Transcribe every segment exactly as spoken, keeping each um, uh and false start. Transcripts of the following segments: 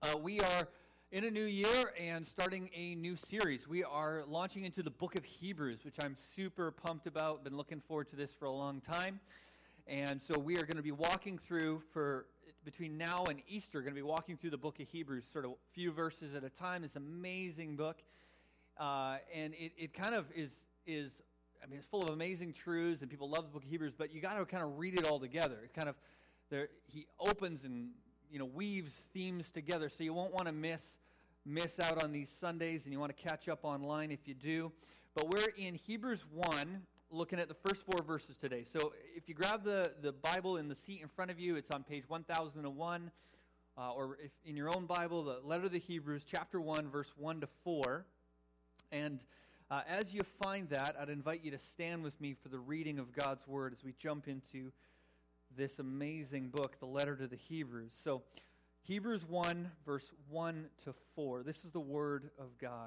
Uh, we are in a new year and starting a new series. We are launching into the book of Hebrews, which I'm super pumped about. Been looking forward to this for a long time. And so we are going to be walking through, for between now and Easter, going to be walking through the book of Hebrews, sort of a few verses at a time. This amazing book. Uh, and it, it kind of is, is, I mean, it's full of amazing truths, and people love the book of Hebrews, but you got to kind of read it all together. It kind of, there, he opens and you know, weaves themes together, so you won't want to miss miss out on these Sundays, and you want to catch up online if you do. But we're in Hebrews one, looking at the first four verses today. So if you grab the, the Bible in the seat in front of you, it's on page one thousand one, uh, or if in your own Bible, the letter of the Hebrews, chapter one, verse one to four. And uh, as you find that, I'd invite you to stand with me for the reading of God's Word as we jump into this amazing book, the letter to the Hebrews. So, Hebrews one, verse one to four. This is the word of God.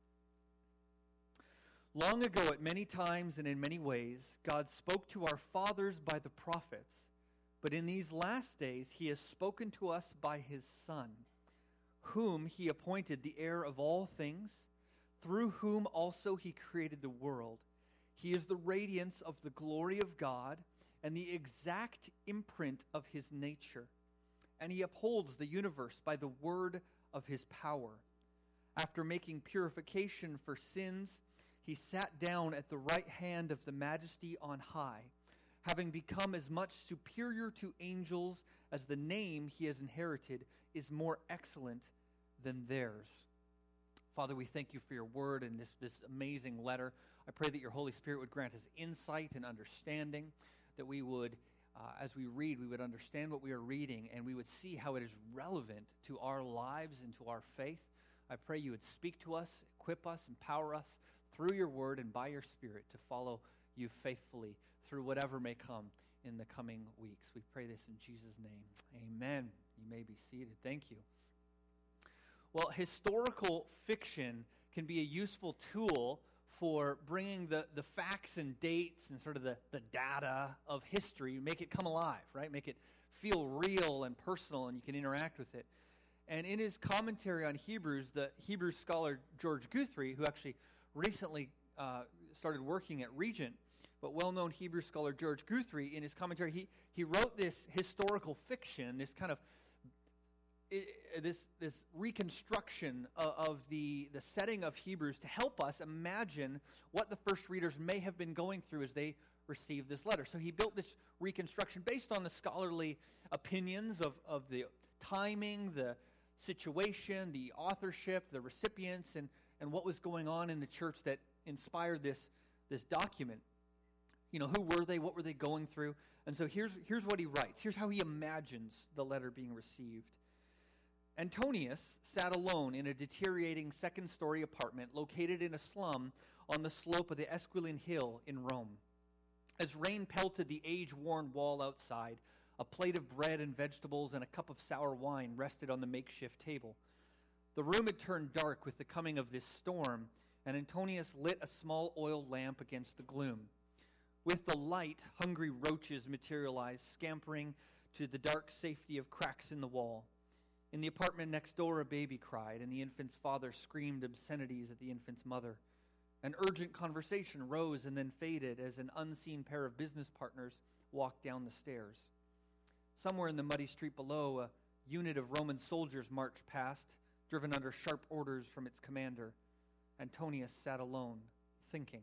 Long ago, at many times and in many ways, God spoke to our fathers by the prophets. But in these last days, he has spoken to us by his Son, whom he appointed the heir of all things, through whom also he created the world. He is the radiance of the glory of God, and the exact imprint of his nature. And he upholds the universe by the word of his power. After making purification for sins, he sat down at the right hand of the Majesty on high, having become as much superior to angels as the name he has inherited is more excellent than theirs. Father, we thank you for your word and this, this amazing letter. I pray that your Holy Spirit would grant us insight and understanding, that we would, uh, as we read, we would understand what we are reading, and we would see how it is relevant to our lives and to our faith. I pray you would speak to us, equip us, empower us through your word and by your Spirit to follow you faithfully through whatever may come in the coming weeks. We pray this in Jesus' name. Amen. You may be seated. Thank you. Well, historical fiction can be a useful tool for bringing the, the facts and dates and sort of the, the data of history, make it come alive, right? Make it feel real and personal, and you can interact with it. And in his commentary on Hebrews, the Hebrew scholar George Guthrie, who actually recently uh, started working at Regent, but well-known Hebrew scholar George Guthrie, in his commentary, he, he wrote this historical fiction, this kind of It, this this reconstruction of, of the, the setting of Hebrews to help us imagine what the first readers may have been going through as they received this letter. So he built this reconstruction based on the scholarly opinions of, of the timing, the situation, the authorship, the recipients, and, and what was going on in the church that inspired this, this document. You know, who were they? What were they going through? And so here's here's what he writes. Here's how he imagines the letter being received. Antonius sat alone in a deteriorating second-story apartment located in a slum on the slope of the Esquiline Hill in Rome. As rain pelted the age-worn wall outside, a plate of bread and vegetables and a cup of sour wine rested on the makeshift table. The room had turned dark with the coming of this storm, and Antonius lit a small oil lamp against the gloom. With the light, hungry roaches materialized, scampering to the dark safety of cracks in the wall. In the apartment next door, a baby cried, and the infant's father screamed obscenities at the infant's mother. An urgent conversation rose and then faded as an unseen pair of business partners walked down the stairs. Somewhere in the muddy street below, a unit of Roman soldiers marched past, driven under sharp orders from its commander. Antonius sat alone, thinking.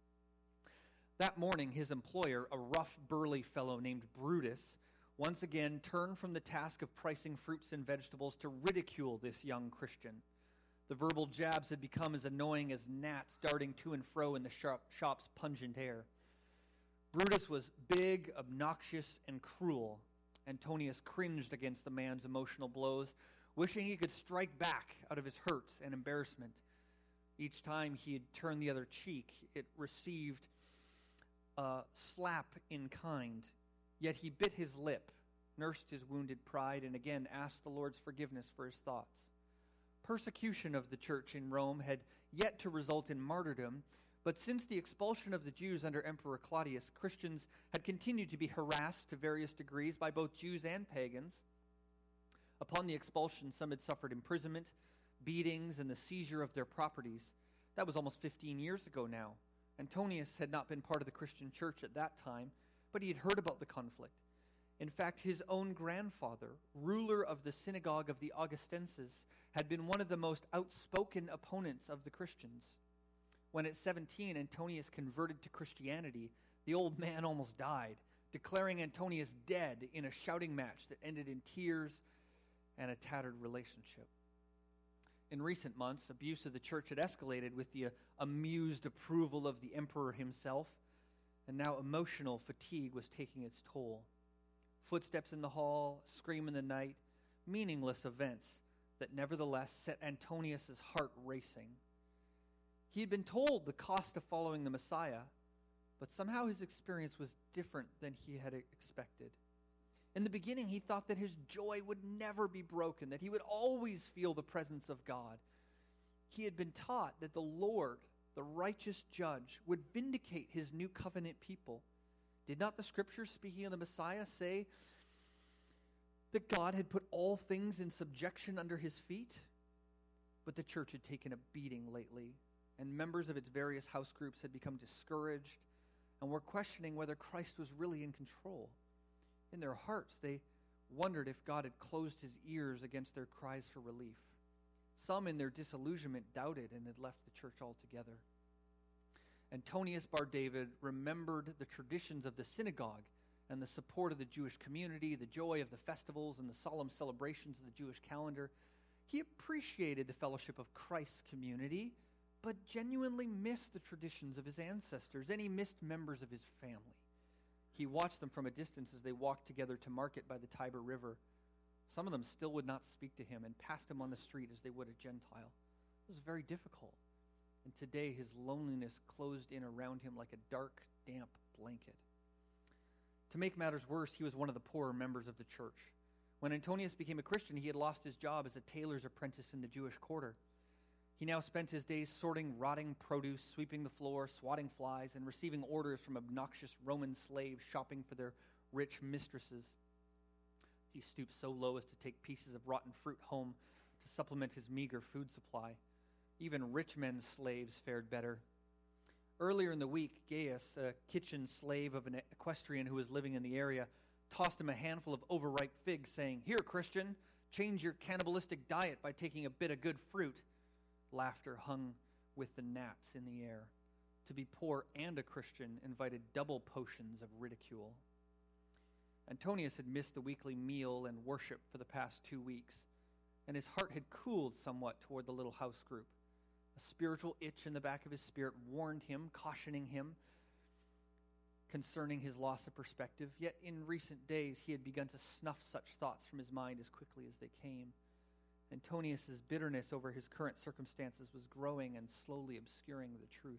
That morning, his employer, a rough, burly fellow named Brutus, once again turned from the task of pricing fruits and vegetables to ridicule this young Christian. The verbal jabs had become as annoying as gnats darting to and fro in the shop, shop's pungent air. Brutus was big, obnoxious, and cruel. Antonius cringed against the man's emotional blows, wishing he could strike back out of his hurts and embarrassment. Each time he had turned the other cheek, it received a slap in kind. Yet he bit his lip, nursed his wounded pride, and again asked the Lord's forgiveness for his thoughts. Persecution of the church in Rome had yet to result in martyrdom, but since the expulsion of the Jews under Emperor Claudius, Christians had continued to be harassed to various degrees by both Jews and pagans. Upon the expulsion, some had suffered imprisonment, beatings, and the seizure of their properties. That was almost fifteen years ago now. Antonius had not been part of the Christian church at that time, but he had heard about the conflict. In fact, his own grandfather, ruler of the synagogue of the Augustenses, had been one of the most outspoken opponents of the Christians. When at seventeen, Antonius converted to Christianity, the old man almost died, declaring Antonius dead in a shouting match that ended in tears and a tattered relationship. In recent months, abuse of the church had escalated with the uh, amused approval of the emperor himself, and now emotional fatigue was taking its toll. Footsteps in the hall, scream in the night, meaningless events that nevertheless set Antonius' heart racing. He had been told the cost of following the Messiah, but somehow his experience was different than he had expected. In the beginning, he thought that his joy would never be broken, that he would always feel the presence of God. He had been taught that the Lord, the righteous judge, would vindicate his new covenant people. Did not the scriptures, speaking of the Messiah, say that God had put all things in subjection under his feet? But the church had taken a beating lately, and members of its various house groups had become discouraged and were questioning whether Christ was really in control. In their hearts, they wondered if God had closed his ears against their cries for relief. Some, in their disillusionment, doubted and had left the church altogether. Antonius Bar David remembered the traditions of the synagogue and the support of the Jewish community, the joy of the festivals and the solemn celebrations of the Jewish calendar. He appreciated the fellowship of Christ's community, but genuinely missed the traditions of his ancestors, and he missed members of his family. He watched them from a distance as they walked together to market by the Tiber River. Some of them still would not speak to him and passed him on the street as they would a Gentile. It was very difficult. And today his loneliness closed in around him like a dark, damp blanket. To make matters worse, he was one of the poorer members of the church. When Antonius became a Christian, he had lost his job as a tailor's apprentice in the Jewish quarter. He now spent his days sorting rotting produce, sweeping the floor, swatting flies, and receiving orders from obnoxious Roman slaves shopping for their rich mistresses. He stooped so low as to take pieces of rotten fruit home to supplement his meager food supply. Even rich men's slaves fared better. Earlier in the week, Gaius, a kitchen slave of an equestrian who was living in the area, tossed him a handful of overripe figs, saying, "Here, Christian, change your cannibalistic diet by taking a bit of good fruit." Laughter hung with the gnats in the air. To be poor and a Christian invited double potions of ridicule. Antonius had missed the weekly meal and worship for the past two weeks, and his heart had cooled somewhat toward the little house group. A spiritual itch in the back of his spirit warned him, cautioning him concerning his loss of perspective. Yet in recent days he had begun to snuff such thoughts from his mind as quickly as they came. Antonius' bitterness over his current circumstances was growing and slowly obscuring the truth.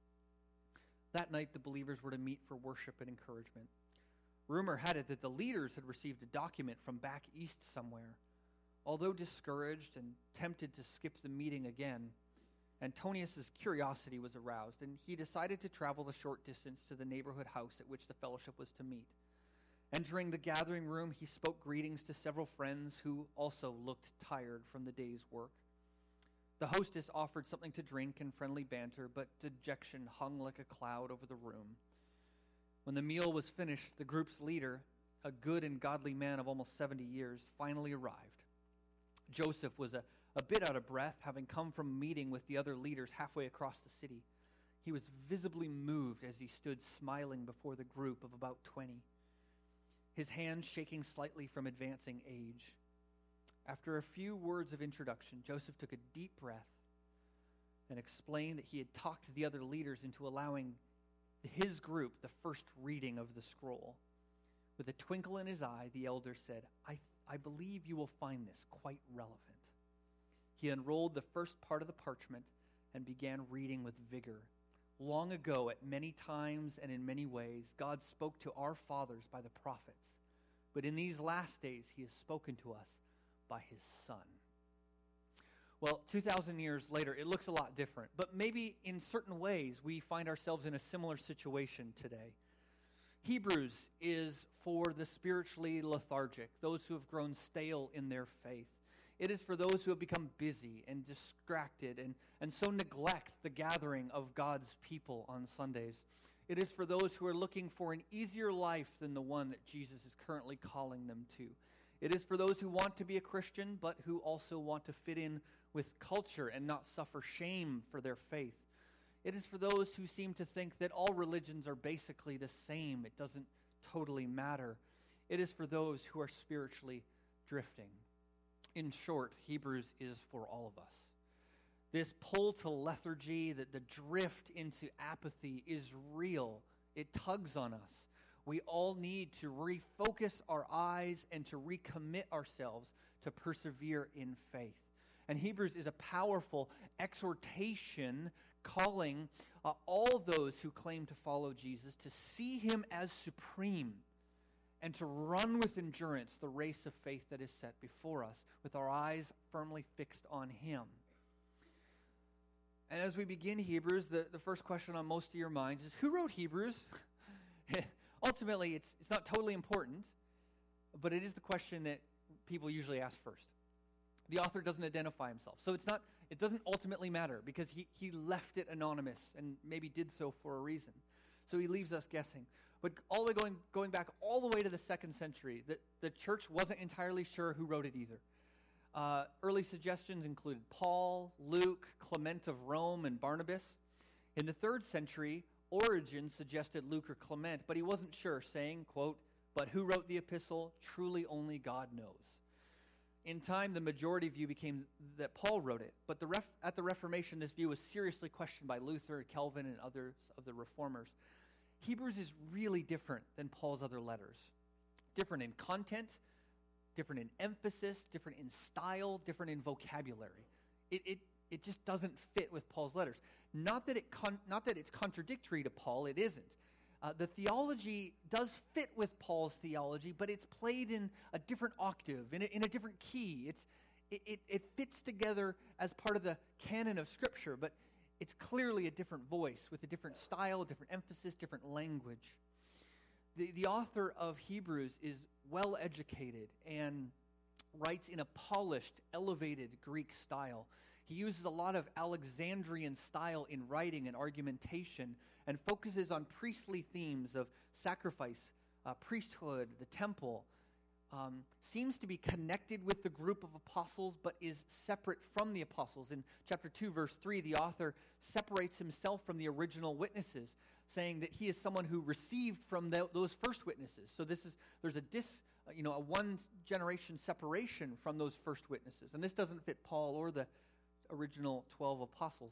That night, the believers were to meet for worship and encouragement. Rumor had it that the leaders had received a document from back east somewhere. Although discouraged and tempted to skip the meeting again, Antonius' curiosity was aroused, and he decided to travel the short distance to the neighborhood house at which the fellowship was to meet. Entering the gathering room, he spoke greetings to several friends who also looked tired from the day's work. The hostess offered something to drink and friendly banter, but dejection hung like a cloud over the room. When the meal was finished, the group's leader, a good and godly man of almost seventy years, finally arrived. Joseph was a, a bit out of breath, having come from a meeting with the other leaders halfway across the city. He was visibly moved as he stood smiling before the group of about twenty. His hands shaking slightly from advancing age. After a few words of introduction, Joseph took a deep breath and explained that he had talked the other leaders into allowing his group the first reading of the scroll. With a twinkle in his eye, the elder said, I, I believe you will find this quite relevant. He unrolled the first part of the parchment and began reading with vigor. Long ago, at many times and in many ways, God spoke to our fathers by the prophets. But in these last days, he has spoken to us by his Son. Well, two thousand years later, it looks a lot different. But maybe in certain ways, we find ourselves in a similar situation today. Hebrews is for the spiritually lethargic, those who have grown stale in their faith. It is for those who have become busy and distracted and, and so neglect the gathering of God's people on Sundays. It is for those who are looking for an easier life than the one that Jesus is currently calling them to. It is for those who want to be a Christian, but who also want to fit in with culture and not suffer shame for their faith. It is for those who seem to think that all religions are basically the same. It doesn't totally matter. It is for those who are spiritually drifting. In short, Hebrews is for all of us. This pull to lethargy, that the drift into apathy is real. It tugs on us. We all need to refocus our eyes and to recommit ourselves to persevere in faith. And Hebrews is a powerful exhortation calling uh, all those who claim to follow Jesus to see him as supreme and to run with endurance the race of faith that is set before us with our eyes firmly fixed on him. And as we begin Hebrews, the, the first question on most of your minds is, who wrote Hebrews? Ultimately, it's, it's not totally important, but it is the question that people usually ask first. The author doesn't identify himself. So it's not, it doesn't ultimately matter because he, he left it anonymous and maybe did so for a reason. So he leaves us guessing. But all the way going, going back all the way to the second century, the, the church wasn't entirely sure who wrote it either. Uh, early suggestions included Paul, Luke, Clement of Rome, and Barnabas. In the third century, Origen suggested Luke or Clement, but he wasn't sure, saying, quote, "But who wrote the epistle? Truly only God knows." In time, the majority view became that Paul wrote it, but the ref, at the Reformation, this view was seriously questioned by Luther, Calvin, and others of the Reformers. Hebrews is really different than Paul's other letters. Different in content, different in emphasis, different in style, different in vocabulary. It it it just doesn't fit with Paul's letters. Not that it con- not that it's contradictory to Paul, it isn't. Uh, the theology does fit with Paul's theology, but it's played in a different octave, in a, in a different key. It's it, it, it fits together as part of the canon of Scripture, but it's clearly a different voice with a different style, a different emphasis, different language. The, the author of Hebrews is well educated and writes in a polished, elevated Greek style. He uses a lot of Alexandrian style in writing and argumentation and focuses on priestly themes of sacrifice, uh, priesthood, the temple. Um, seems to be connected with the group of apostles, but is separate from the apostles. In chapter two, verse three, the author separates himself from the original witnesses, saying that he is someone who received from the, those first witnesses. So this is there's a dis, you know, a one generation separation from those first witnesses, and this doesn't fit Paul or the original twelve apostles.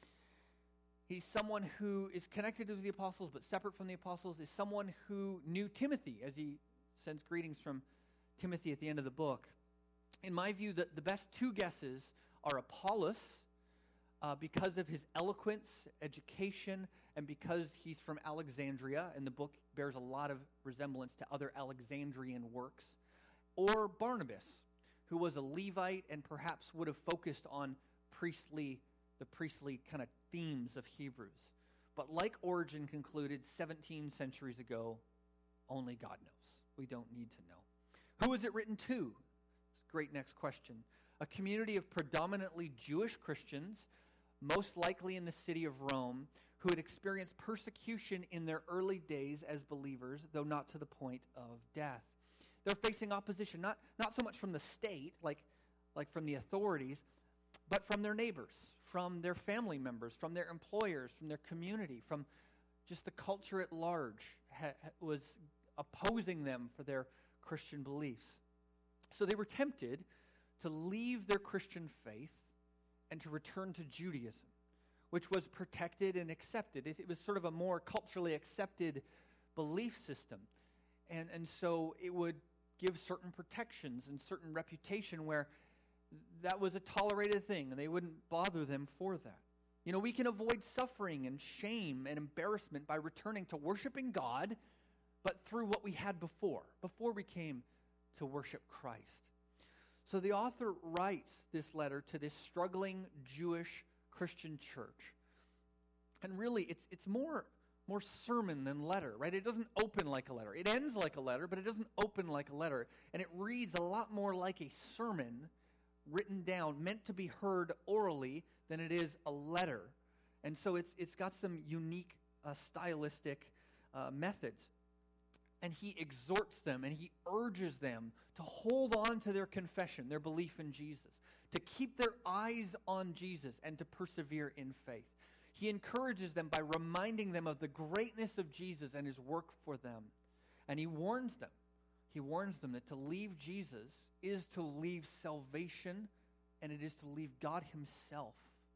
He's someone who is connected to the apostles, but separate from the apostles. Is someone who knew Timothy, as he sends greetings from Timothy at the end of the book. In my view, the, the best two guesses are Apollos, uh, because of his eloquence, education, and because he's from Alexandria, and the book bears a lot of resemblance to other Alexandrian works, or Barnabas, who was a Levite and perhaps would have focused on priestly, the priestly kind of themes of Hebrews. But like Origen concluded seventeen centuries ago, only God knows. We don't need to know. Who is it written to? It's a great next question. A community of predominantly Jewish Christians, most likely in the city of Rome, who had experienced persecution in their early days as believers, though not to the point of death. They're facing opposition, not, not so much from the state, like, like from the authorities, but from their neighbors, from their family members, from their employers, from their community, from just the culture at large ha, was opposing them for their Christian beliefs. So they were tempted to leave their Christian faith and to return to Judaism, which was protected and accepted. It, it was sort of a more culturally accepted belief system. And, and so it would give certain protections and certain reputation where that was a tolerated thing, and they wouldn't bother them for that. You know, we can avoid suffering and shame and embarrassment by returning to worshiping God, but through what we had before, before we came to worship Christ. So the author writes this letter to this struggling Jewish Christian church. And really, it's it's more more sermon than letter, right? It doesn't open like a letter. It ends like a letter, but it doesn't open like a letter. And it reads a lot more like a sermon written down, meant to be heard orally, than it is a letter. And so it's it's got some unique uh, stylistic uh, methods. And he exhorts them and he urges them to hold on to their confession, their belief in Jesus, to keep their eyes on Jesus and to persevere in faith. He encourages them by reminding them of the greatness of Jesus and his work for them. And he warns them. He warns them that to leave Jesus is to leave salvation, and it is to leave God himself.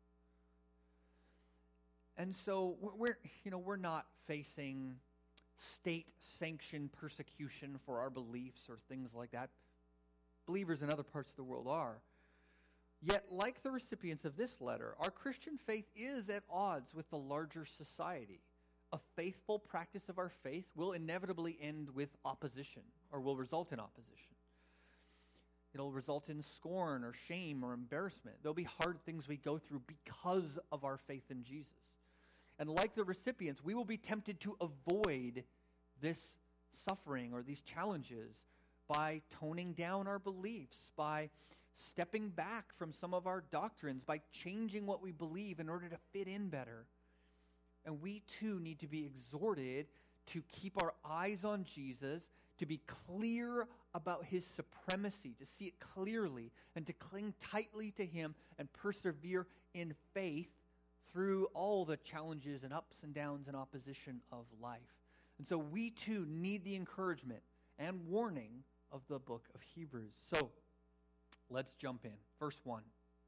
And so we're, you know, we're not facing state-sanctioned persecution for our beliefs or things like that. Believers in other parts of the world are. Yet, like the recipients of this letter, our Christian faith is at odds with the larger society. A faithful practice of our faith will inevitably end with opposition, or will result in opposition. It'll result in scorn or shame or embarrassment. There'll be hard things we go through because of our faith in Jesus. And like the recipients, we will be tempted to avoid this suffering or these challenges by toning down our beliefs, by stepping back from some of our doctrines, by changing what we believe in order to fit in better. And we too need to be exhorted to keep our eyes on Jesus, to be clear about his supremacy, to see it clearly, and to cling tightly to him and persevere in faith through all the challenges and ups and downs and opposition of life. And so we too need the encouragement and warning of the book of Hebrews. So let's jump in. Verse one.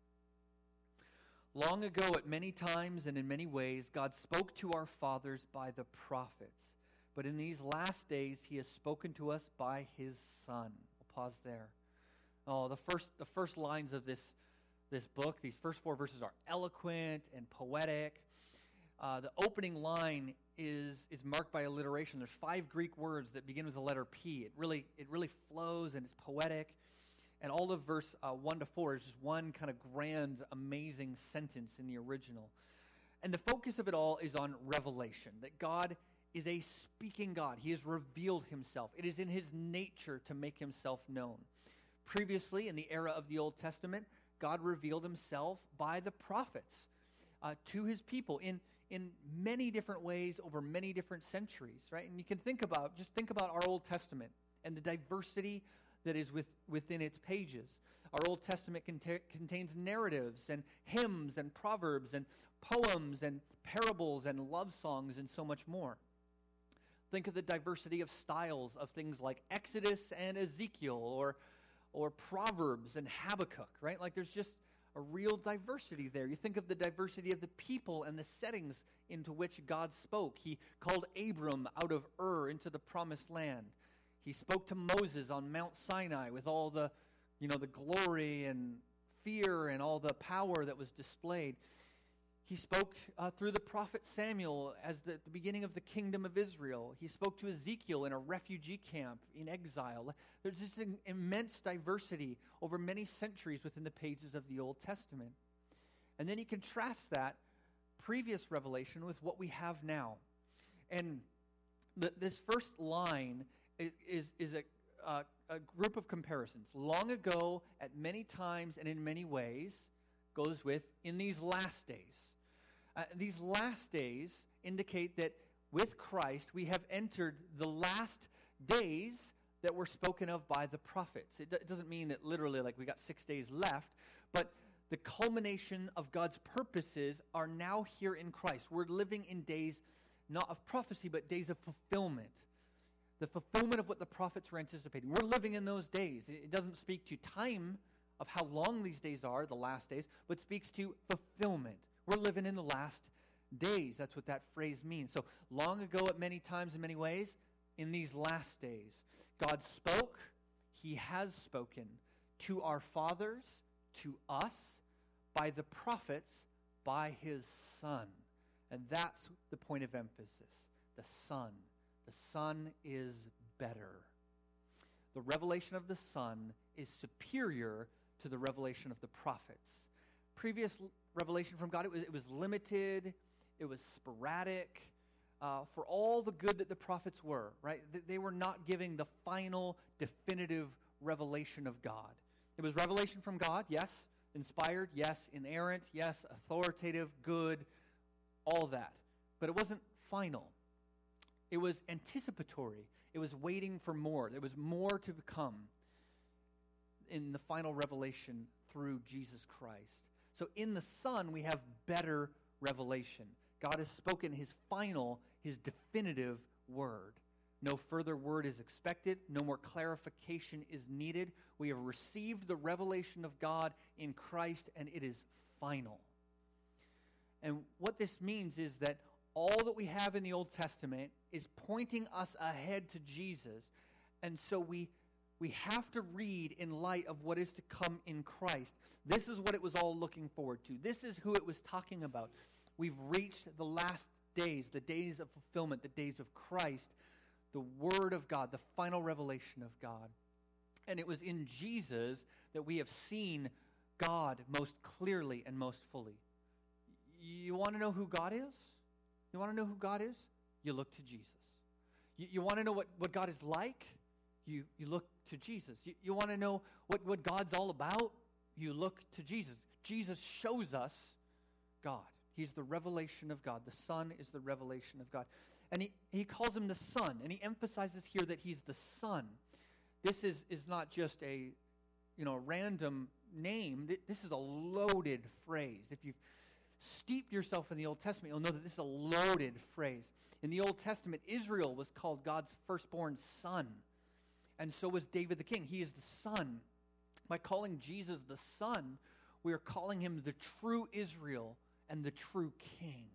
Long ago, at many times and in many ways, God spoke to our fathers by the prophets. But in these last days, he has spoken to us by his Son. We'll pause there. Oh, the first, the first lines of this, this book, these first four verses are eloquent and poetic. Uh, the opening line is, is marked by alliteration. There's five Greek words that begin with the letter P. It really, it really flows and it's poetic. And all of verse uh, one to four is just one kind of grand, amazing sentence in the original. And the focus of it all is on revelation, that God is a speaking God. He has revealed himself. It is in his nature to make himself known. Previously, in the era of the Old Testament, God revealed himself by the prophets uh, to his people in, in many different ways over many different centuries, right? And you can think about, just think about our Old Testament and the diversity that is with, within its pages. Our Old Testament cont- contains narratives and hymns and proverbs and poems and parables and love songs and so much more. Think of the diversity of styles of things like Exodus and Ezekiel, or, or Proverbs and Habakkuk, right? Like there's just a real diversity there. You think of the diversity of the people and the settings into which God spoke. He called Abram out of Ur into the promised land. He spoke to Moses on Mount Sinai with all the, you know, the glory and fear and all the power that was displayed. He spoke uh, through the prophet Samuel as the, the beginning of the kingdom of Israel. He spoke to Ezekiel in a refugee camp in exile. There's this an immense diversity over many centuries within the pages of the Old Testament. And then you contrast that previous revelation with what we have now. And the, this first line is, is a, uh, a group of comparisons. Long ago, at many times and in many ways, goes with in these last days. Uh, these last days indicate that with Christ, we have entered the last days that were spoken of by the prophets. It, d- it doesn't mean that literally like we got six days left, but the culmination of God's purposes are now here in Christ. We're living in days not of prophecy, but days of fulfillment. The fulfillment of what the prophets were anticipating. We're living in those days. It doesn't speak to time of how long these days are, the last days, but speaks to fulfillment. We're living in the last days. That's what that phrase means. So long ago at many times in many ways, in these last days, God spoke, he has spoken to our fathers, to us, by the prophets, by his Son. And that's the point of emphasis, the Son. The Son is better. The revelation of the Son is superior to the revelation of the prophets. Previous revelation from God, it was, it was limited, it was sporadic, uh, for all the good that the prophets were, right? They were not giving the final, definitive revelation of God. It was revelation from God, yes. Inspired, yes. Inerrant, yes. Authoritative, good, all that. But it wasn't final. It was anticipatory. It was waiting for more. There was more to come in the final revelation through Jesus Christ. So in the Son, we have better revelation. God has spoken his final, his definitive word. No further word is expected. No more clarification is needed. We have received the revelation of God in Christ, and it is final. And what this means is that all that we have in the Old Testament is pointing us ahead to Jesus. And so we, we have to read in light of what is to come in Christ. This is what it was all looking forward to. This is who it was talking about. We've reached the last days, the days of fulfillment, the days of Christ, the Word of God, the final revelation of God. And it was in Jesus that we have seen God most clearly and most fully. You want to know who God is? You want to know who God is? You look to Jesus. You, you want to know what, what God is like? You, you look to Jesus. You, you want to know what, what God's all about? You look to Jesus. Jesus shows us God. He's the revelation of God. The Son is the revelation of God. And he, he calls him the Son, and he emphasizes here that he's the Son. This is, is not just a, you know, a random name. This is a loaded phrase. If you've steeped yourself in the Old Testament, you'll know that this is a loaded phrase. In the Old Testament, Israel was called God's firstborn son. And so was David the king. He is the son. By calling Jesus the Son, we are calling him the true Israel and the true king.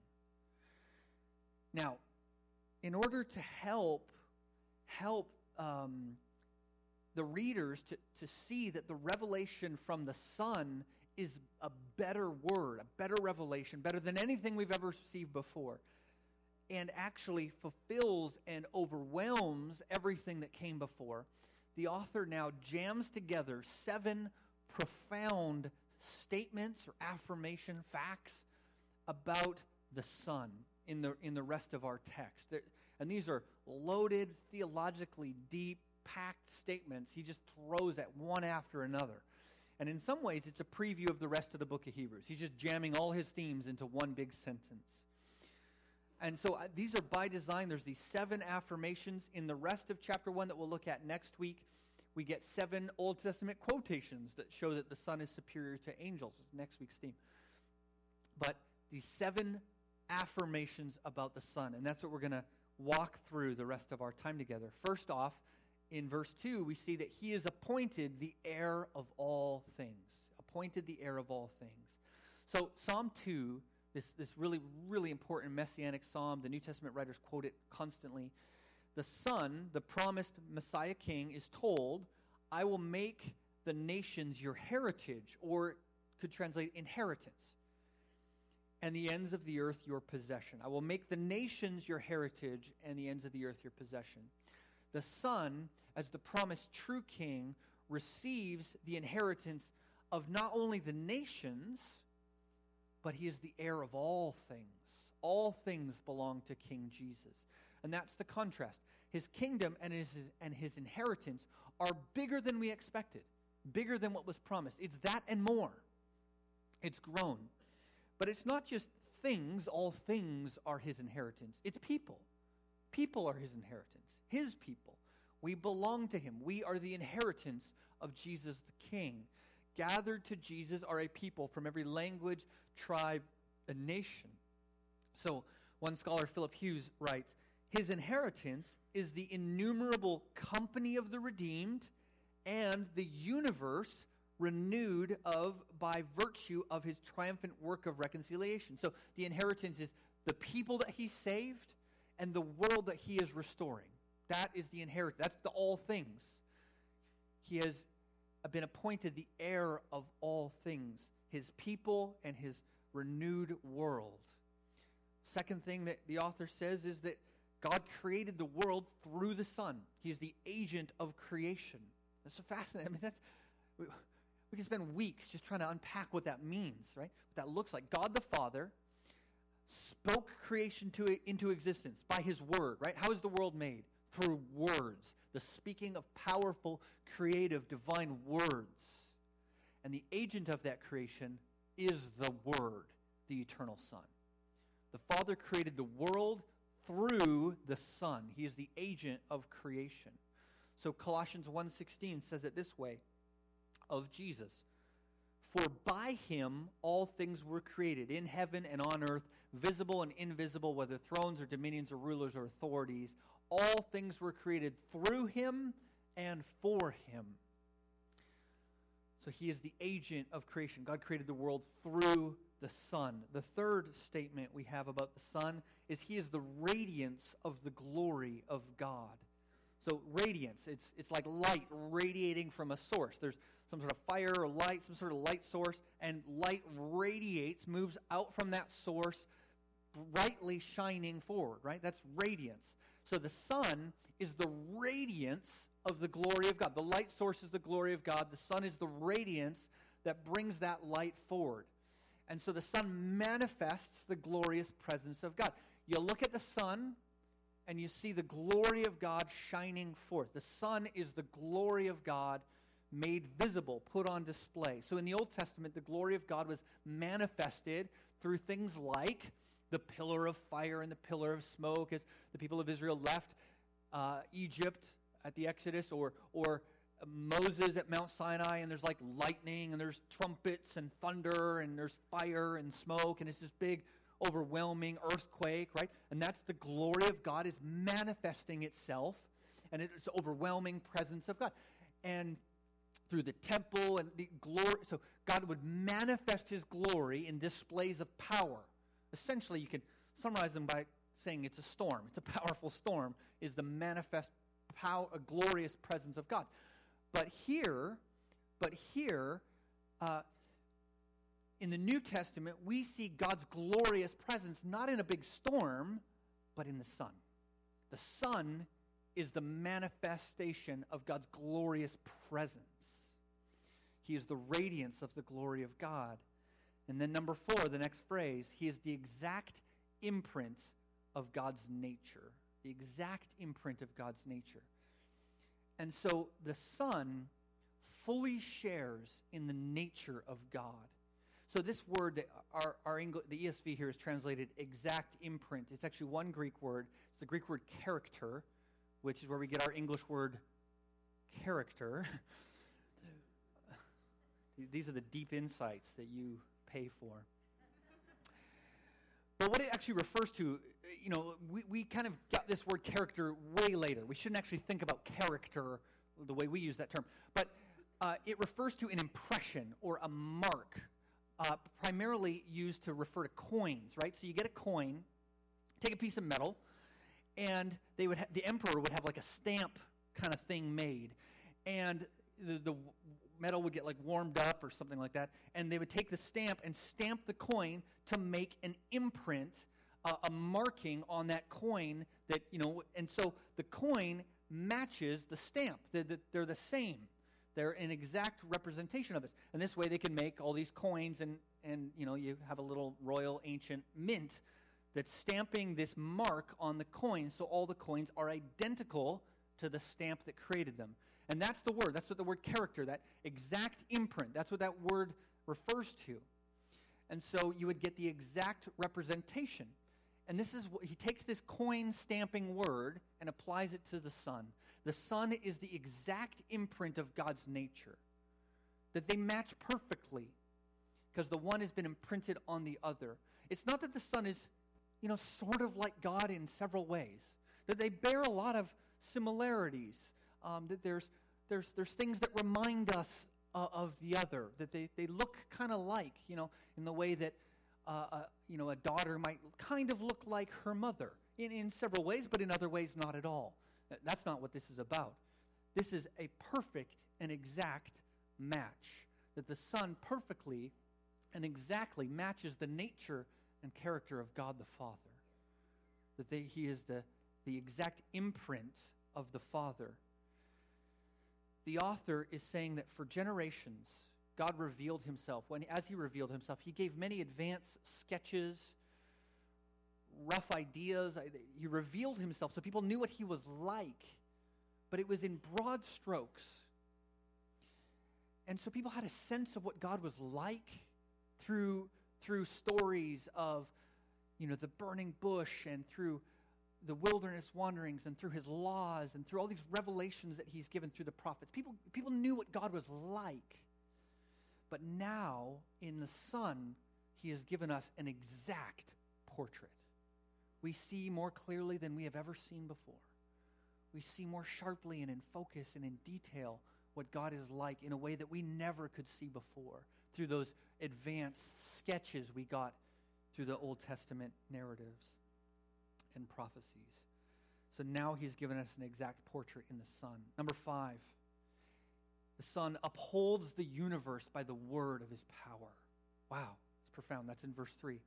Now, in order to help help um, the readers to, to see that the revelation from the Son is a better word, a better revelation, better than anything we've ever received before, and actually fulfills and overwhelms everything that came before, the author now jams together seven profound statements or affirmation facts about the Son in the in the rest of our text. There, and these are loaded, theologically deep, packed statements he just throws at one after another. And in some ways, it's a preview of the rest of the book of Hebrews. He's just jamming all his themes into one big sentence. And so uh, these are by design. There's these seven affirmations. In the rest of chapter one that we'll look at next week, we get seven Old Testament quotations that show that the Son is superior to angels. Next week's theme. But these seven affirmations about the Son, and that's what we're going to walk through the rest of our time together. First off, in verse two, we see that he is appointed the heir of all things. Appointed the heir of all things. So Psalm two, this, this really, really important messianic psalm, the New Testament writers quote it constantly. The Son, the promised Messiah King, is told, I will make the nations your heritage, or could translate inheritance, and the ends of the earth your possession. I will make the nations your heritage, and the ends of the earth your possession. The Son, as the promised true king, receives the inheritance of not only the nations, but he is the heir of all things. All things belong to King Jesus. And that's the contrast. His kingdom and his, and his inheritance are bigger than we expected, bigger than what was promised. It's that and more. It's grown. But it's not just things. All things are his inheritance. It's people. People are his inheritance. His people. We belong to him. We are the inheritance of Jesus the King. Gathered to Jesus are a people from every language, tribe, and nation. So one scholar, Philip Hughes, writes, his inheritance is the innumerable company of the redeemed and the universe renewed of by virtue of his triumphant work of reconciliation. So the inheritance is the people that he saved and the world that he is restoring. That is the inheritance. That's the all things. He has been appointed the heir of all things, his people and his renewed world. Second thing that the author says is that God created the world through the Son. He is the agent of creation. That's so fascinating. I mean, that's we, we can spend weeks just trying to unpack what that means, right? What that looks like. God the Father spoke creation to into existence by his word, right? How is the world made? Through words, the speaking of powerful, creative, divine words. And the agent of that creation is the Word, the eternal Son. The Father created the world through the Son. He is the agent of creation. So Colossians one sixteen says it this way of Jesus. For by him all things were created, in heaven and on earth, visible and invisible, whether thrones or dominions or rulers or authorities. All things were created through him and for him. So he is the agent of creation. God created the world through the Son. The third statement we have about the Son is he is the radiance of the glory of God. So radiance, it's it's like light radiating from a source. There's some sort of fire or light, some sort of light source, and light radiates, moves out from that source, brightly shining forward, right? That's radiance. So the Son is the radiance of the glory of God. The light source is the glory of God. The Son is the radiance that brings that light forward. And so the Son manifests the glorious presence of God. You look at the Son, and you see the glory of God shining forth. The Son is the glory of God made visible, put on display. So in the Old Testament, the glory of God was manifested through things like the pillar of fire and the pillar of smoke as the people of Israel left uh, Egypt at the Exodus, or or Moses at Mount Sinai, and there's like lightning, and there's trumpets and thunder, and there's fire and smoke, and it's this big overwhelming earthquake, right? And that's the glory of God is manifesting itself, and it's the overwhelming presence of God. And through the temple and the glory, so God would manifest his glory in displays of power. Essentially, you can summarize them by saying it's a storm. It's a powerful storm, is the manifest power, a glorious presence of God. But here, but here, uh, in the New Testament, we see God's glorious presence not in a big storm, but in the Son. The Son is the manifestation of God's glorious presence. He is the radiance of the glory of God. And then number four, the next phrase, he is the exact imprint of God's nature. The exact imprint of God's nature. And so the Son fully shares in the nature of God. So this word, that our, our English, the E S V here is translated exact imprint. It's actually one Greek word. It's the Greek word character, which is where we get our English word character. These are the deep insights that you pay for. But what it actually refers to, you know, we, we kind of got this word character way later. We shouldn't actually think about character the way we use that term. But uh, it refers to an impression or a mark, uh, primarily used to refer to coins, right? So you get a coin, take a piece of metal, and they would ha- the emperor would have like a stamp kind of thing made. And the, the metal would get like warmed up or something like that, and they would take the stamp and stamp the coin to make an imprint, uh, a marking on that coin that, you know, and so the coin matches the stamp. They're, they're the same. They're an exact representation of this. And this way they can make all these coins, and, and you know, you have a little royal ancient mint that's stamping this mark on the coin, so all the coins are identical to the stamp that created them. And that's the word. That's what the word character, that exact imprint, that's what that word refers to. And so you would get the exact representation. And this is what he takes this coin stamping word and applies it to the Son. The Son is the exact imprint of God's nature. That they match perfectly because the one has been imprinted on the other. It's not that the Son is, you know, sort of like God in several ways. That they bear a lot of similarities. Um, that there's there's there's things that remind us uh, of the other. That they, they look kind of like, you know, in the way that uh, uh, you know, a daughter might kind of look like her mother in, in several ways, but in other ways not at all. That's not what this is about. This is a perfect and exact match. That the Son perfectly and exactly matches the nature and character of God the Father. That they, he is the, the exact imprint of the Father. The author is saying that for generations, God revealed himself. When, as he revealed himself, he gave many advanced sketches, rough ideas. He revealed himself so people knew what he was like, but it was in broad strokes. And so people had a sense of what God was like through, through stories of, you know, the burning bush and through the wilderness wanderings and through his laws and through all these revelations that he's given through the prophets. People, people knew what God was like. But now, in the Son, he has given us an exact portrait. We see more clearly than we have ever seen before. We see more sharply and in focus and in detail what God is like in a way that we never could see before through those advanced sketches we got through the Old Testament narratives and prophecies. So now he's given us an exact portrait in the Son. Number five, the Son upholds the universe by the word of his power. Wow, it's profound. That's in verse three.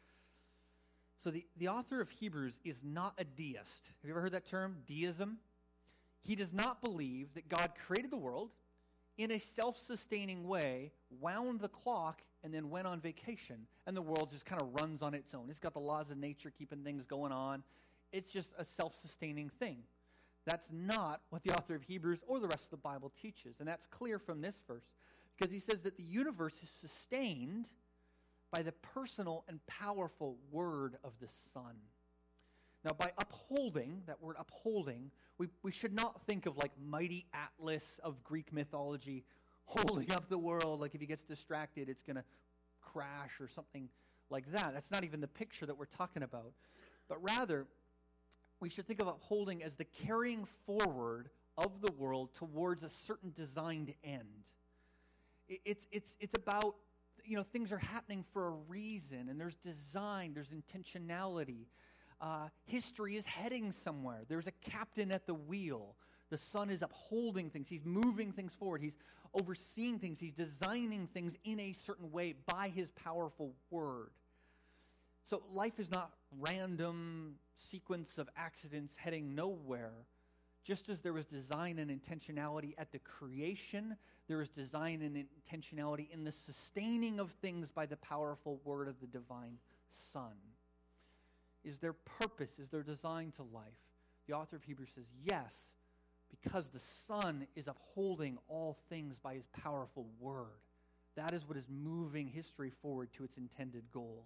So the, the author of Hebrews is not a deist. Have you ever heard that term, deism? He does not believe that God created the world in a self-sustaining way, wound the clock, and then went on vacation, and the world just kind of runs on its own. It's got the laws of nature keeping things going on. It's just a self-sustaining thing. That's not what the author of Hebrews or the rest of the Bible teaches, and that's clear from this verse, because he says that the universe is sustained by the personal and powerful word of the Son. Now, by upholding, that word upholding, we, we should not think of like mighty Atlas of Greek mythology holding up the world, like if he gets distracted, it's going to crash or something like that. That's not even the picture that we're talking about. But rather, we should think of upholding as the carrying forward of the world towards a certain designed end. It, it's, it's, it's about, you know, things are happening for a reason, and there's design, there's intentionality. Uh, history is heading somewhere. There's a captain at the wheel. The Son is upholding things. He's moving things forward. He's overseeing things. He's designing things in a certain way by his powerful word. So life is not random sequence of accidents heading nowhere. Just as there was design and intentionality at the creation, there is design and intentionality in the sustaining of things by the powerful word of the divine Son. Is there purpose? Is there design to life? The author of Hebrews says, yes, because the Son is upholding all things by his powerful word. That is what is moving history forward to its intended goal.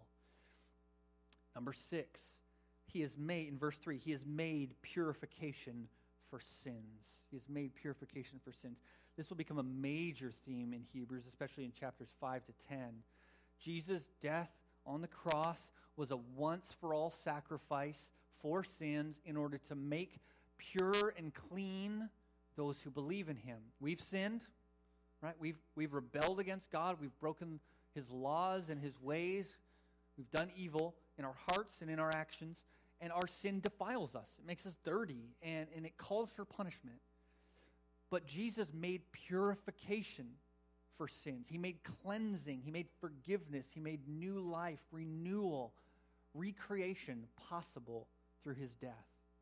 Number six, he has made, in verse three, he has made purification for sins. He has made purification for sins. This will become a major theme in Hebrews, especially in chapters five to ten. Jesus' death on the cross was a once-for-all sacrifice for sins in order to make pure and clean those who believe in him. We've sinned, right? We've, we've rebelled against God. We've broken his laws and his ways. We've done evil in our hearts and in our actions, and our sin defiles us. It makes us dirty, and, and it calls for punishment. But Jesus made purification for sins. He made cleansing. He made forgiveness. He made new life, renewal, recreation possible through his death.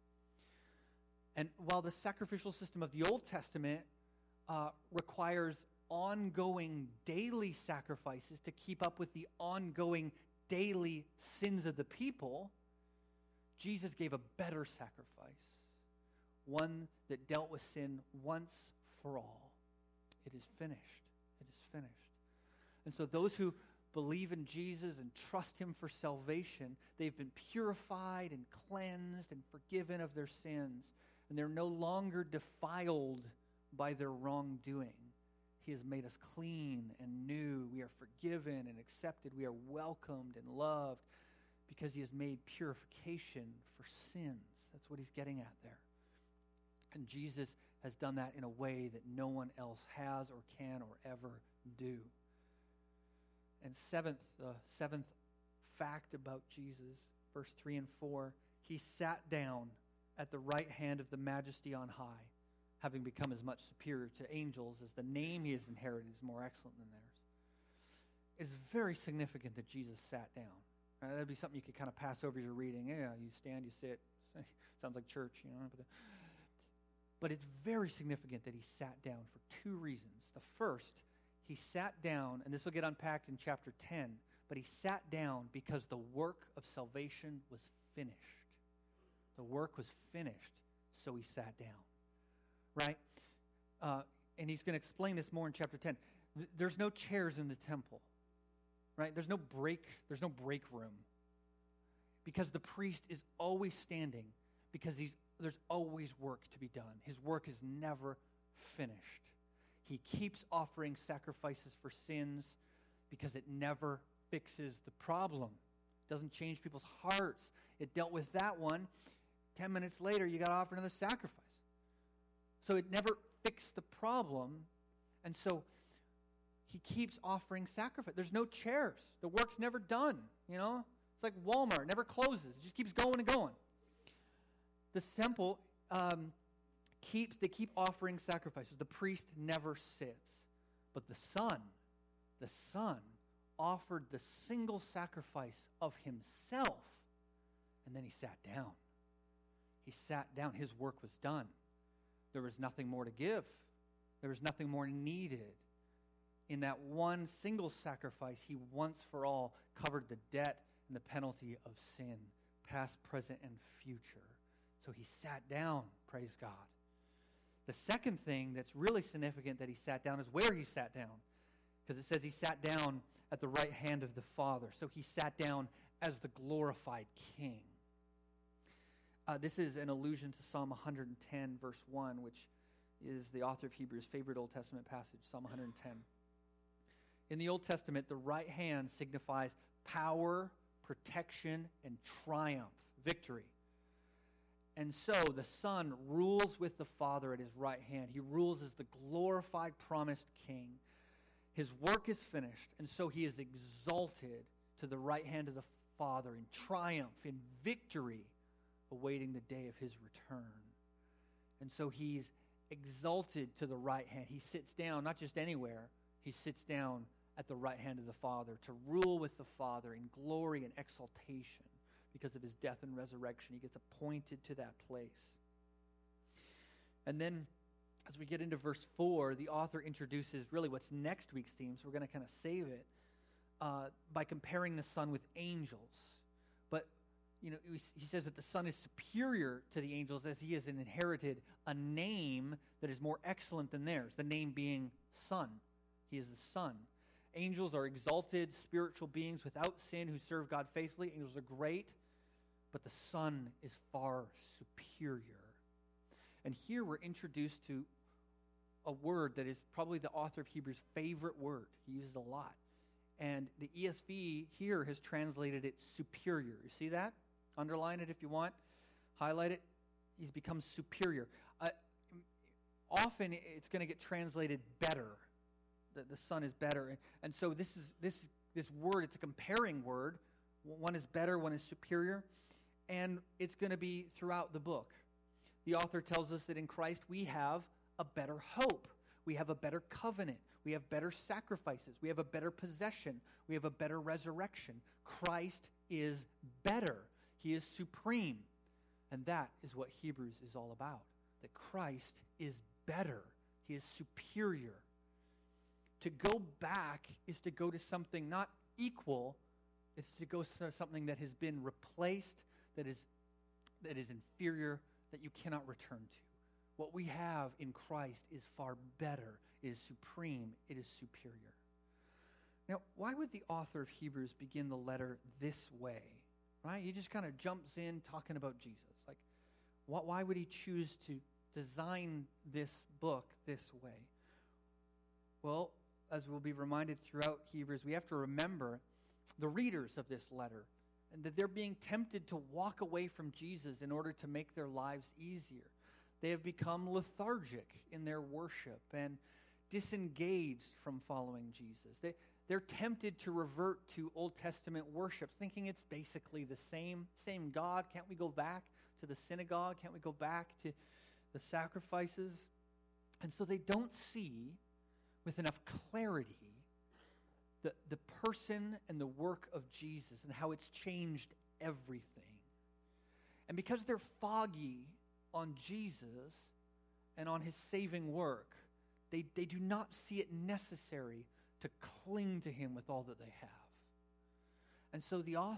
And while the sacrificial system of the Old Testament uh, requires ongoing daily sacrifices to keep up with the ongoing daily sins of the people, Jesus gave a better sacrifice, one that dealt with sin once for all. It is finished. It is finished. And so those who believe in Jesus and trust him for salvation, they've been purified and cleansed and forgiven of their sins, and they're no longer defiled by their wrongdoing. He has made us clean and new. We are forgiven and accepted. We are welcomed and loved because he has made purification for sins. That's what he's getting at there. And Jesus has done that in a way that no one else has or can or ever do. And seventh, the seventh fact about Jesus, verse three and four, he sat down at the right hand of the majesty on high, having become as much superior to angels as the name he has inherited is more excellent than theirs. It's very significant that Jesus sat down. Right? That'd be something you could kind of pass over as you're reading. Yeah, you stand, you sit. Sounds like church, you know. But, the, but it's very significant that he sat down for two reasons. The first, he sat down, and this will get unpacked in chapter ten, but he sat down because the work of salvation was finished. The work was finished, so he sat down. Right? Uh, and he's going to explain this more in chapter ten. Th- there's no chairs in the temple. Right? There's no break, there's no break room. Because the priest is always standing, because he's, there's always work to be done. His work is never finished. He keeps offering sacrifices for sins because it never fixes the problem. It doesn't change people's hearts. It dealt with that one. Ten minutes later, you got to offer another sacrifice. So it never fixed the problem. And so he keeps offering sacrifice. There's no chairs. The work's never done, you know? It's like Walmart. It never closes. It just keeps going and going. The temple um, keeps, they keep offering sacrifices. The priest never sits. But the son, the son offered the single sacrifice of himself, and then he sat down. He sat down. His work was done. There was nothing more to give. There was nothing more needed. In that one single sacrifice, he once for all covered the debt and the penalty of sin, past, present, and future. So he sat down, praise God. The second thing that's really significant that he sat down is where he sat down. Because it says he sat down at the right hand of the Father. So he sat down as the glorified King. Uh, this is an allusion to Psalm one hundred ten, verse one, which is the author of Hebrews' favorite Old Testament passage, Psalm one hundred ten. In the Old Testament, the right hand signifies power, protection, and triumph, victory. And so the Son rules with the Father at his right hand. He rules as the glorified, promised King. His work is finished, and so he is exalted to the right hand of the Father in triumph, in victory, awaiting the day of his return. And so he's exalted to the right hand. He sits down, not just anywhere, he sits down at the right hand of the Father to rule with the Father in glory and exaltation. Because of his death and resurrection, he gets appointed to that place. And then, as we get into verse four, the author introduces really what's next week's theme, so we're going to kind of save it, uh, by comparing the Son with angels. But, you know, he says that the Son is superior to the angels as he has inherited a name that is more excellent than theirs, the name being Son. He is the Son. Angels are exalted spiritual beings without sin who serve God faithfully. Angels are great, but the Son is far superior. And here we're introduced to a word that is probably the author of Hebrews' favorite word. He uses a lot. And the E S V here has translated it superior. You see that? Underline it if you want. Highlight it. He's become superior. Uh, often it's going to get translated better. The, the Son is better. And, and so this is this this word, it's a comparing word. One is better, one is superior. And it's going to be throughout the book. The author tells us that in Christ we have a better hope. We have a better covenant. We have better sacrifices. We have a better possession. We have a better resurrection. Christ is better. He is supreme. And that is what Hebrews is all about. That Christ is better. He is superior. To go back is to go to something not equal. It's to go to something that has been replaced, that is, that is inferior, that you cannot return to. What we have in Christ is far better. It is supreme. It is superior. Now, why would the author of Hebrews begin the letter this way? Right? He just kind of jumps in talking about Jesus. Like, what, why would he choose to design this book this way? Well, as we'll be reminded throughout Hebrews, we have to remember the readers of this letter, and that they're being tempted to walk away from Jesus in order to make their lives easier. They have become lethargic in their worship and disengaged from following Jesus. They, they're tempted to revert to Old Testament worship, thinking it's basically the same, same God. Can't we go back to the synagogue? Can't we go back to the sacrifices? And so they don't see with enough clarity the, the person and the work of Jesus and how it's changed everything. And because they're foggy on Jesus and on his saving work, they, they do not see it necessary to cling to him with all that they have. And so the author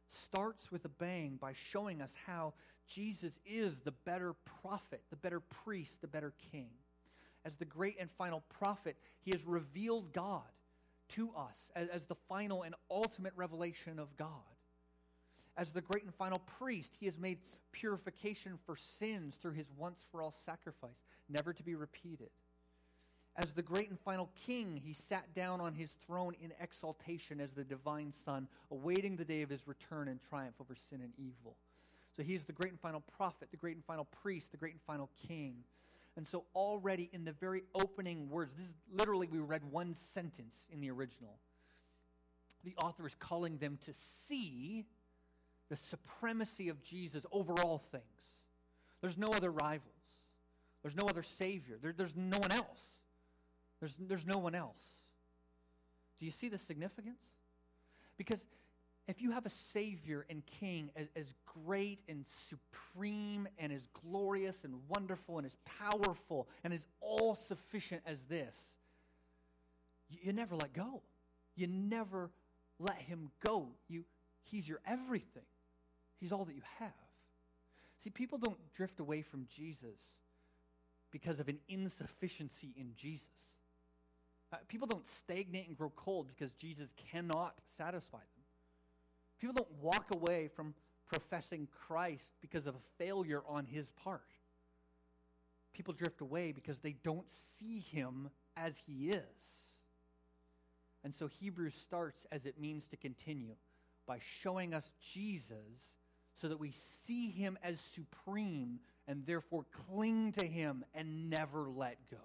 starts with a bang by showing us how Jesus is the better prophet, the better priest, the better king. As the great and final prophet, he has revealed God to us as, as the final and ultimate revelation of God. As the great and final priest, he has made purification for sins through his once-for-all sacrifice, never to be repeated. As the great and final king, he sat down on his throne in exaltation as the divine Son, awaiting the day of his return and triumph over sin and evil. So he is the great and final prophet, the great and final priest, the great and final king. And so already in the very opening words, this is literally, we read one sentence in the original. The author is calling them to see the supremacy of Jesus over all things. There's no other rivals. There's no other Savior. There, there's no one else. There's, there's no one else. Do you see the significance? Because if you have a Savior and King as, as great and supreme and as glorious and wonderful and as powerful and as all-sufficient as this, you, you never let go. You never let him go. You, he's your everything. He's all that you have. See, people don't drift away from Jesus because of an insufficiency in Jesus. Uh, people don't stagnate and grow cold because Jesus cannot satisfy them. People don't walk away from professing Christ because of a failure on his part. People drift away because they don't see him as he is. And so Hebrews starts as it means to continue, by showing us Jesus so that we see him as supreme and therefore cling to him and never let go.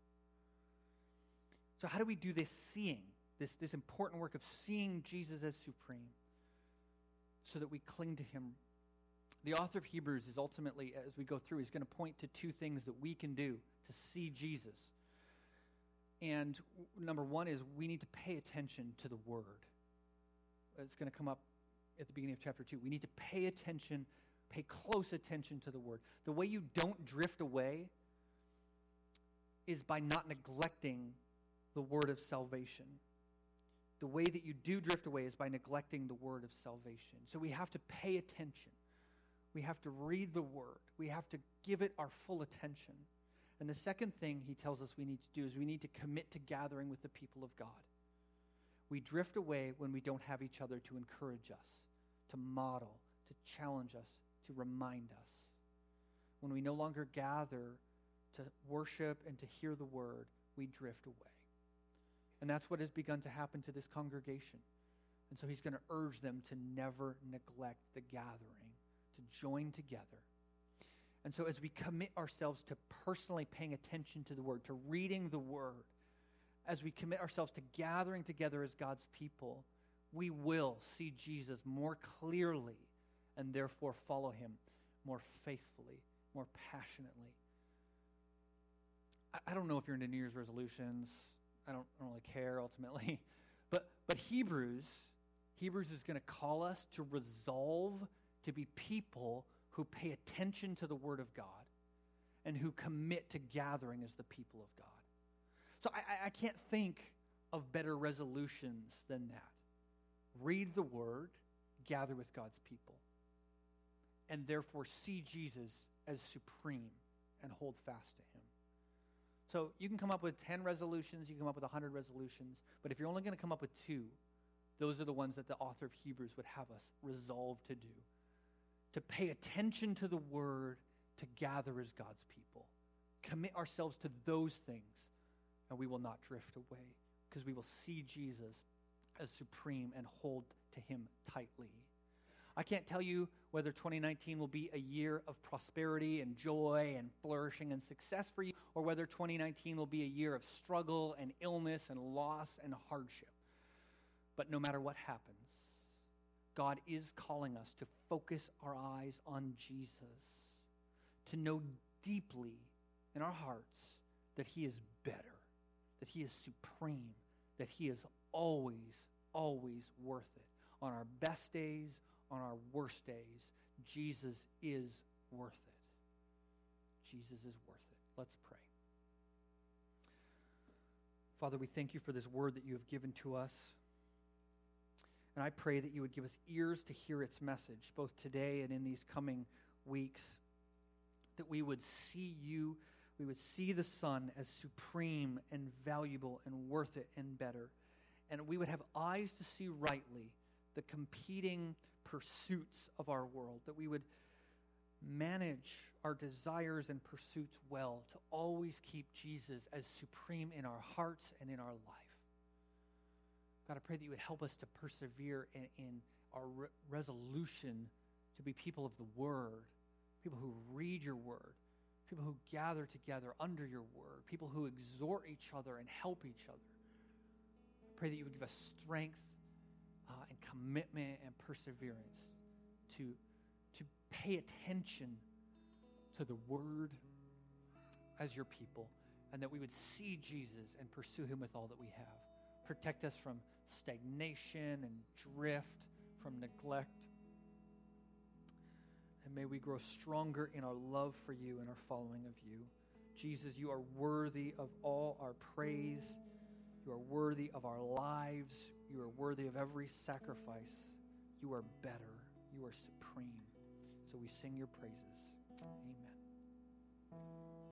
So how do we do this seeing, this, this important work of seeing Jesus as supreme so that we cling to him? The author of Hebrews is ultimately, as we go through, he's going to point to two things that we can do to see Jesus. And number one is we need to pay attention to the Word. It's going to come up at the beginning of chapter two. We need to pay attention, pay close attention to the Word. The way you don't drift away is by not neglecting the word of salvation. The way that you do drift away is by neglecting the word of salvation. So we have to pay attention. We have to read the word. We have to give it our full attention. And the second thing he tells us we need to do is we need to commit to gathering with the people of God. We drift away when we don't have each other to encourage us, to model, to challenge us, to remind us. When we no longer gather to worship and to hear the word, we drift away. And that's what has begun to happen to this congregation. And so he's going to urge them to never neglect the gathering, to join together. And so as we commit ourselves to personally paying attention to the word, to reading the word, as we commit ourselves to gathering together as God's people, we will see Jesus more clearly and therefore follow him more faithfully, more passionately. I, I don't know if you're into New Year's resolutions. I don't, I don't really care ultimately. But but Hebrews, Hebrews is going to call us to resolve to be people who pay attention to the Word of God and who commit to gathering as the people of God. So I, I can't think of better resolutions than that. Read the Word, gather with God's people, and therefore see Jesus as supreme and hold fast to him. So you can come up with ten resolutions, you can come up with one hundred resolutions, but if you're only going to come up with two, those are the ones that the author of Hebrews would have us resolve to do. To pay attention to the Word, to gather as God's people. Commit ourselves to those things, and we will not drift away, because we will see Jesus as supreme and hold to him tightly. I can't tell you whether twenty nineteen will be a year of prosperity and joy and flourishing and success for you, or whether twenty nineteen will be a year of struggle and illness and loss and hardship. But no matter what happens, God is calling us to focus our eyes on Jesus, to know deeply in our hearts that he is better, that he is supreme, that he is always, always worth it. On our best days, on our worst days, Jesus is worth it. Jesus is worth it. Let's pray. Father, we thank you for this word that you have given to us. And I pray that you would give us ears to hear its message, both today and in these coming weeks, that we would see you, we would see the Son as supreme and valuable and worth it and better. And we would have eyes to see rightly the competing pursuits of our world, that we would manage our desires and pursuits well, to always keep Jesus as supreme in our hearts and in our life. God, I pray that you would help us to persevere in, in our re- resolution to be people of the Word, people who read your Word, people who gather together under your Word, people who exhort each other and help each other. I pray that you would give us strength uh, and commitment and perseverance to, to pay attention to the Word as your people, and that we would see Jesus and pursue him with all that we have. Protect us from stagnation and drift, from neglect. And may we grow stronger in our love for you and our following of you. Jesus, you are worthy of all our praise. You are worthy of our lives. You are worthy of every sacrifice. You are better. You are supreme. So we sing your praises.